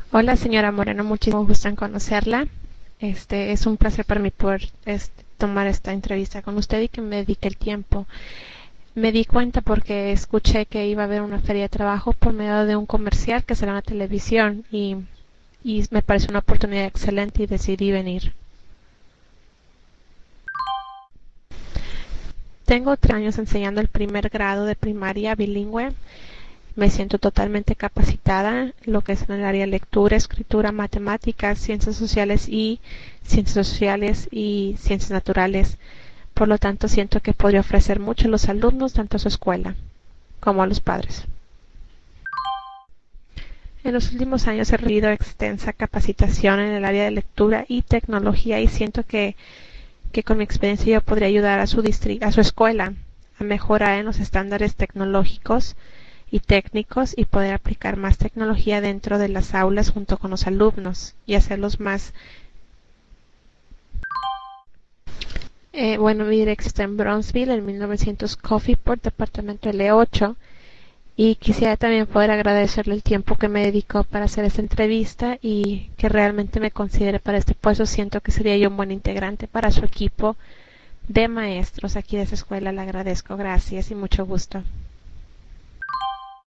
Hola, señora Moreno, muchísimo gusto en conocerla. Es un placer para mí poder tomar esta entrevista con usted y que me dedique el tiempo. Me di cuenta porque escuché que iba a haber una feria de trabajo por medio de un comercial que será en la televisión y me pareció una oportunidad excelente y decidí venir. Tengo 3 años enseñando el primer grado de primaria bilingüe. Me siento totalmente capacitada en lo que es en el área de lectura, escritura, matemáticas, ciencias sociales y ciencias naturales. Por lo tanto, siento que podría ofrecer mucho a los alumnos, tanto a su escuela como a los padres. En los últimos años he recibido extensa capacitación en el área de lectura y tecnología y siento que con mi experiencia yo podría ayudar a su escuela a mejorar en los estándares tecnológicos y técnicos y poder aplicar más tecnología dentro de las aulas junto con los alumnos y hacerlos más. Bueno, mi dirección está en Bronzeville, en 1900 Coffeeport, departamento L8. Y quisiera también poder agradecerle el tiempo que me dedicó para hacer esta entrevista y que realmente me considere para este puesto. Siento que sería yo un buen integrante para su equipo de maestros aquí de esa escuela. Le agradezco, gracias y mucho gusto.